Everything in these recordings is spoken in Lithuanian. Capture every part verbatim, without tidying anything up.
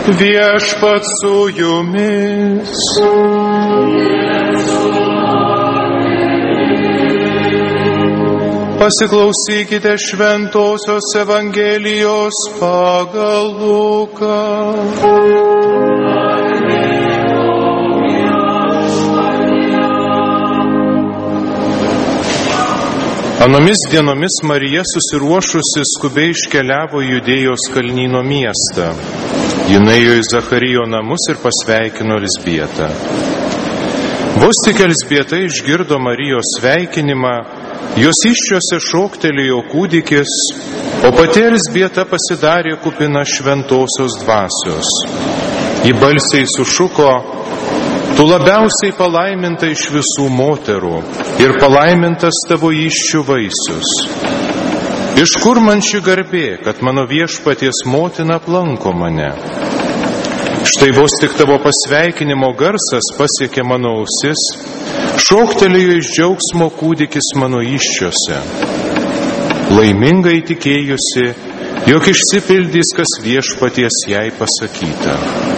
Viešpats su jumis. Pasiklausykite Šventosios Evangelijos pagal Luką. Anomis dienomis Marija susiruošusi skubiai iškeliavo į Judėjos kalnyno miestą. Ji nuėjo į Zacharijo namus ir pasveikino Elzbietą. Vos tik Elzbieta išgirdo Marijos sveikinimą, jos įsčiose šoktelėjo kūdikis, o pati Elzbieta pasidarė kupina šventosios dvasios. Ji balsiai sušuko: Tu labiausiai palaiminta iš visų moterų ir palaimintas tavo įsčių vaisius. Iš kur man ši garbė, kad mano viešpaties motina aplanko mane? Štai vos tik tavo pasveikinimo garsas pasiekė mano ausis, šoktelėjo iš džiaugsmo kūdikis mano įsčiose. Laimingai tikėjusi, jog išsipildys, kas viešpaties jai pasakyta.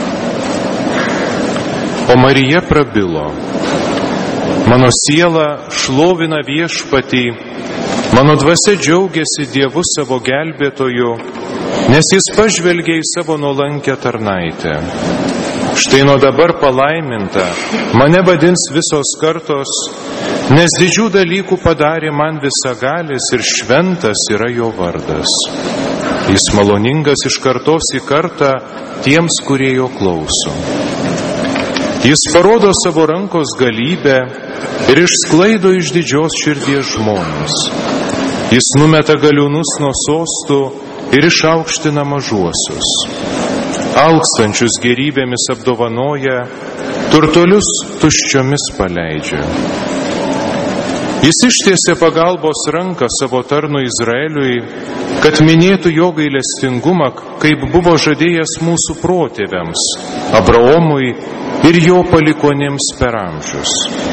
O Marija prabilo: Mano siela šlovina viešpatį, mano dvasia džiaugiasi Dievu savo gelbėtoju, nes jis pažvelgė į savo nuolankę tarnaitę. Štai nuo dabar palaiminta mane vadins visos kartos, nes didžių dalykų padarė man visagalis ir šventas yra jo vardas. Jis maloningas iš kartos į kartą tiems, kurie jo klauso. Jis parodo savo rankos galybę ir išsklaido iš didžios širdies žmones. Jis numeta galiūnus nuo sostų ir išaukština mažuosius. Alkstančius gerybėmis apdovanoja, turtuolius tuščiomis paleidžia. Jis ištiesė pagalbos ranką savo tarnui Izraeliui, kad minėtų jo gailestingumą, kaip buvo žadėjęs mūsų protėviams, Abraomui ir jo palikuonėms per amžius.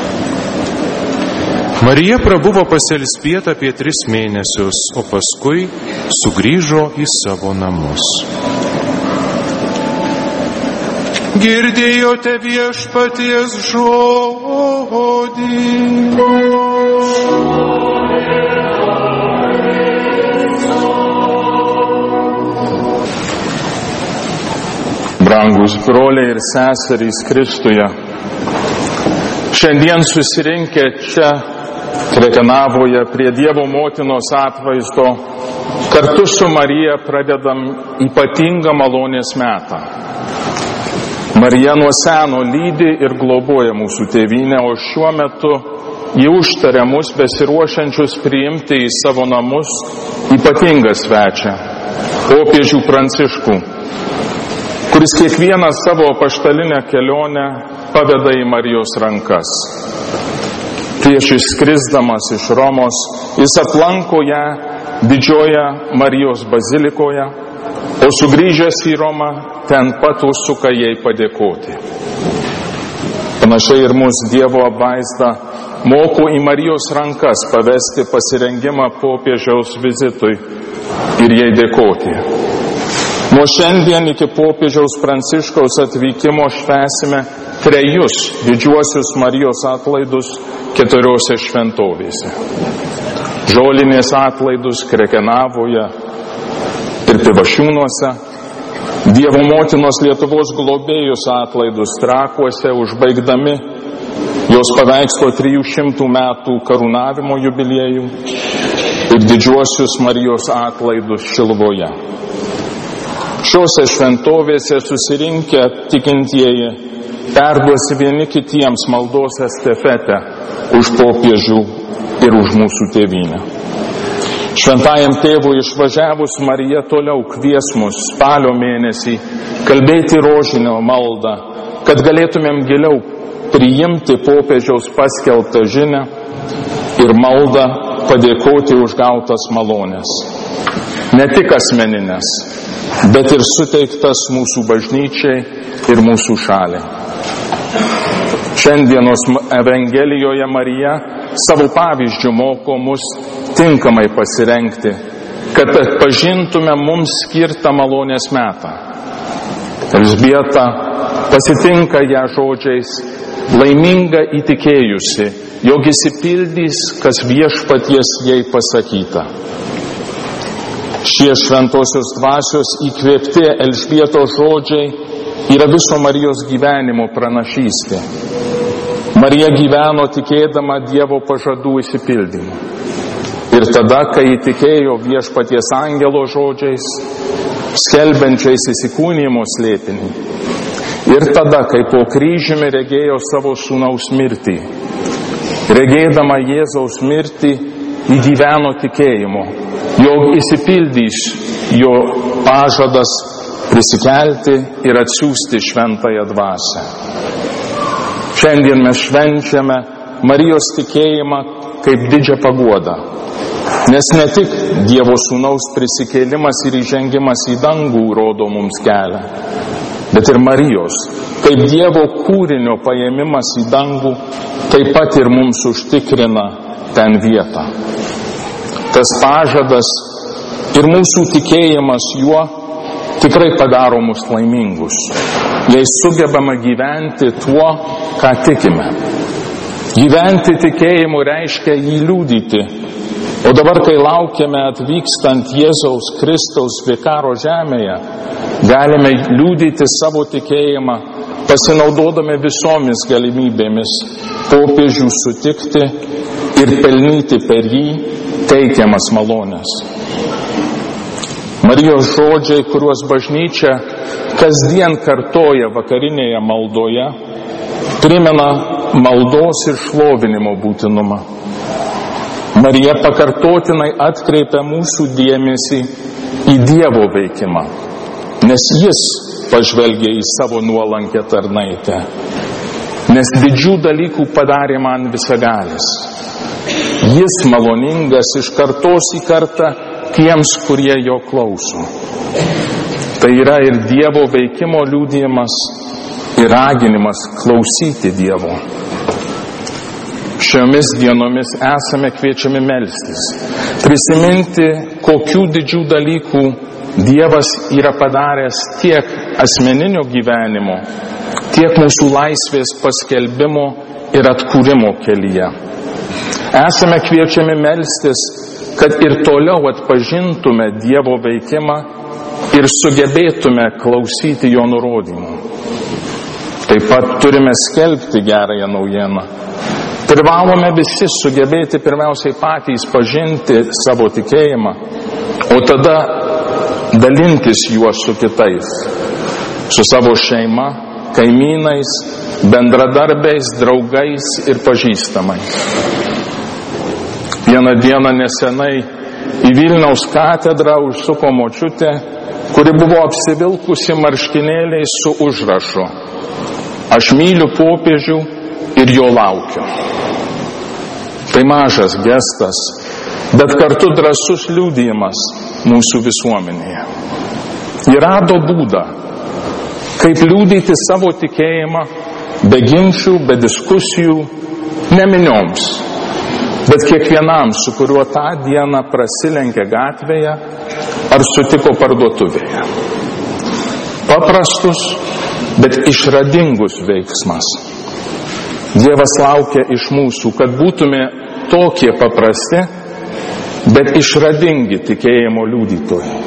Marija prabuvo pas Elzbietą apie tris mėnesius, o paskui sugrįžo į savo namus. Girdėjote viešpaties žodį. Brangus broliai ir seserys Kristuje, šiandien susirinkę čia Krekenavoje prie Dievo motinos atvaizdo, kartu su Marija pradedam ypatingą malonės metą. Marija nuo seno lydi ir globoja mūsų tėvynę, o šiuo metu ji užtaria mus besiruošiančius priimti į savo namus ypatingą svečią, popiežių Pranciškų, kuris kiekvieną savo apaštalinę kelionę paveda į Marijos rankas. Prieš išskrisdamas iš Romos, jis aplanko ją didžioje Marijos bazilikoje, o sugrįžęs į Romą ten pat užsuka jai padėkoti. Panašiai ir mūsų Dievo apvaizda moko į Marijos rankas pavesti pasirengimą popiežiaus vizitui ir jai dėkoti. Nuo šiandien iki popiežiaus Pranciškaus atvykimo švęsime trejus didžiuosius Marijos atlaidus keturiose šventovėse. Žolinės atlaidus Krekenavoje ir Pivašiūnuose, Dievo motinos Lietuvos globėjus atlaidus Trakuose, užbaigdami jos paveikslo trijų šimtų metų karūnavimo jubiliejų ir didžiuosius Marijos atlaidus Šiluvoje. Šiose šventovėse susirinkę tikintieji perduosi vieni kitiems maldos estafetę už popiežių ir už mūsų tėvynę. Šventajam tėvui išvažiavus Marija toliau kvies mus spalio mėnesį kalbėti rožinio maldą, kad galėtumėm giliau priimti popiežiaus paskelbtą žinią ir maldą padėkoti už gautas malonės. Ne tik asmeninės, bet ir suteiktas mūsų bažnyčiai ir mūsų šaliai. Šiandienos Evangelijoje Marija savo pavyzdžių moko mus tinkamai pasirengti, kad atpažintume mums skirtą malonės metą. Elžbieta pasitinka ją žodžiais: laiminga įtikėjusi, jog išsipildys, kas viešpaties jai pasakyta. Šie šventosios dvasios įkvėpti Elžbietos žodžiai yra viso Marijos gyvenimo pranašystė. Marija gyveno tikėdama Dievo pažadų išsipildymu. Ir tada, kai įtikėjo viešpaties angelo žodžiais, skelbiančiais įsikūnijimo slėpinį, ir tada, kai po kryžiumi regėjo savo sūnaus mirtį, regėdama Jėzaus mirtį, įgyveno tikėjimu, jog išsipildys jo pažadas prisikelti ir atsiųsti šventąją dvasią. Šiandien mes švenčiame Marijos tikėjimą kaip didžią paguodą, nes ne tik Dievo sūnaus prisikėlimas ir įžengimas į dangų rodo mums kelią, bet ir Marijos, kaip Dievo kūrinio paėmimas į dangų, taip pat ir mums užtikrina ten vietą. Tas pažadas ir mūsų tikėjimas juo tikrai padaro mus laimingus, jei sugebame gyventi tuo, ką tikime. Gyventi tikėjimu reiškia jį liudyti, o dabar, kai laukiame atvykstant Jėzaus Kristaus vikaro žemėje, galime liudyti savo tikėjimą, pasinaudodami visomis galimybėmis popiežių sutikti ir pelnyti per jį teikiamas malonės. Marijos žodžiai, kuriuos bažnyčia kasdien kartoja vakarinėje maldoje, primena maldos ir šlovinimo būtinumą. Marija pakartotinai atkreipia mūsų dėmesį į Dievo veikimą, nes jis pažvelgia į savo nuolankę tarnaitę, nes didžių dalykų padarė man visagalis. Jis maloningas iš kartos į kartą tiems, kurie jo klauso. Tai yra ir Dievo veikimo liudijimas, ir raginimas klausyti Dievo. Šiomis dienomis esame kviečiami melstis, prisiminti, kokių didžių dalykų Dievas yra padaręs tiek asmeninio gyvenimo, tiek mūsų laisvės paskelbimo ir atkūrimo kelyje. Esame kviečiami melstis, kad ir toliau atpažintume Dievo veikimą ir sugebėtume klausyti jo nurodymų. Taip pat turime skelbti gerąją naujieną. Privalome visi sugebėti pirmiausiai patys pažinti savo tikėjimą, o tada dalintis juo su kitais, su savo šeima, kaimynais, bendradarbiais, draugais ir pažįstamais. Vieną dieną nesenai į Vilniaus katedrą užsuko močiutė, kuri buvo apsivilkusi marškinėliais su užrašu: aš myliu popiežių ir jo laukiu. Tai mažas gestas, bet kartu drąsus liudijimas mūsų visuomenėje. Ji rado būdą, kaip liudyti savo tikėjimą be ginčių, be diskusijų, ne minioms, bet kiekvienam, su kuriuo tą dieną prasilenkė gatvėje ar sutiko parduotuvėje. Paprastus, bet išradingus veiksmas. Dievas laukia iš mūsų, kad būtume tokie paprasti, bet išradingi tikėjimo liudytojai.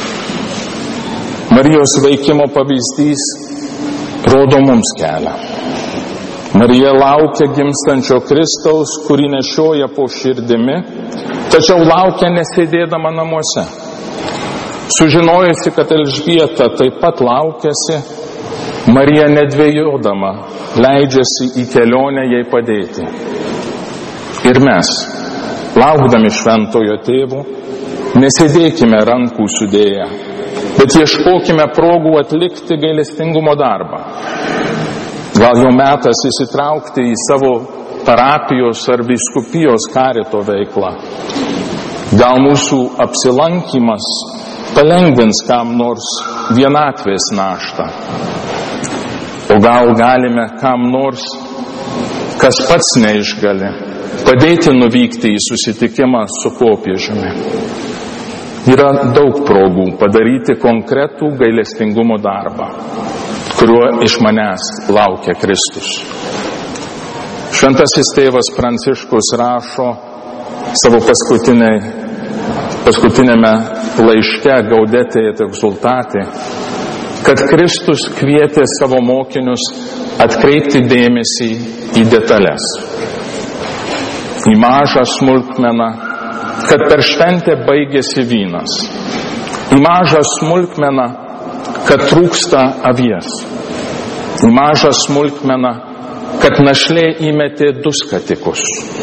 Marijos veikimo pavyzdys rodo mums kelią. Marija laukia gimstančio Kristaus, kurį nešioja po širdimi, tačiau laukia nesėdėdama namuose. Sužinojusi, kad Elžbieta taip pat laukiasi, Marija nedvejodama leidžiasi į kelionę jai padėti. Ir mes, laukdami šventojo tėvų, nesėdėkime rankų sudėję, bet ieškokime progų atlikti gailestingumo darbą. Gal jau metas įsitraukti į savo parapijos ar vyskupijos karito veiklą. Gal mūsų apsilankymas palengvins kam nors vienatvės naštą. O gal galime kam nors, kas pats neišgali, padėti nuvykti į susitikimą su popiežiumi. Yra daug progų padaryti konkretų gailestingumo darbą, kuriuo iš manęs laukia Kristus. Šventasis tėvas Pranciškus rašo savo paskutinėme laiške Gaudete et Exsultate, kad Kristus kvietė savo mokinius atkreipti dėmesį į detalės, į mažą smulkmeną, kad per šventę baigėsi vynas, į mažą smulkmeną, kad trūksta avies, į mažą smulkmeną, kad našlė įmetė du skatikus.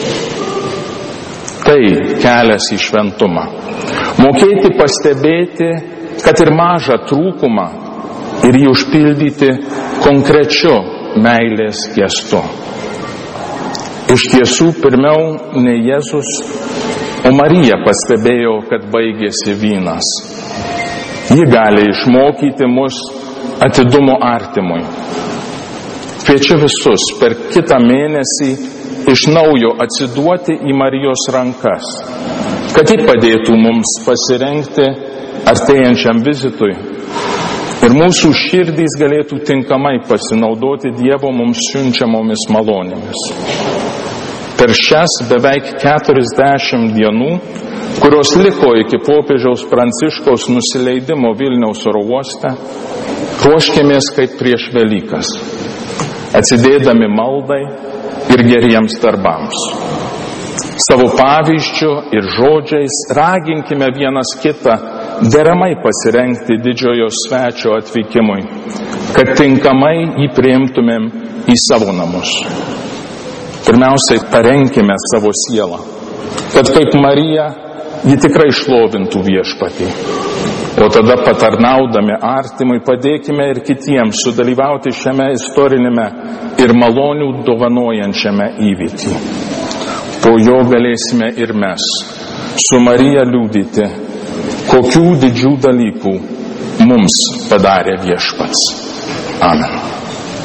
Tai kelias į šventumą. Mokėti pastebėti, kad ir mažą trūkumą ir jį užpildyti konkrečiu meilės gestu. Iš tiesų, pirmiau ne Jėzus, o Marija pastebėjo, kad baigėsi vynas. Ji gali išmokyti mus atidumo artimui. Kviečiu visus per kitą mėnesį iš naujo atsiduoti į Marijos rankas, kad ji padėtų mums pasirengti artėjančiam vizitui ir mūsų širdys galėtų tinkamai pasinaudoti Dievo mums siunčiamomis malonėmis. Per šias beveik keturiasdešimt dienų, kurios liko iki popiežiaus Pranciškaus nusileidimo Vilniaus oro uoste, ruoškėmės kaip prieš Velykas, atsidėdami maldai ir geriems darbams. Savo pavyzdžiu ir žodžiais raginkime vienas kitą deramai pasirengti didžiojo svečio atvykimui, kad tinkamai jį priimtumėm į savo namus. Pirmiausiai parenkime savo sielą, kad kaip Marija ji tikrai šlovintų Viešpatį. O tada patarnaudami artimui padėkime ir kitiems sudalyvauti šiame istorinėme ir malonių dovanojančiame įvyky. Po jo galėsime ir mes su Marija liudyti, kokių didžių dalykų mums padarė Viešpats. Amen.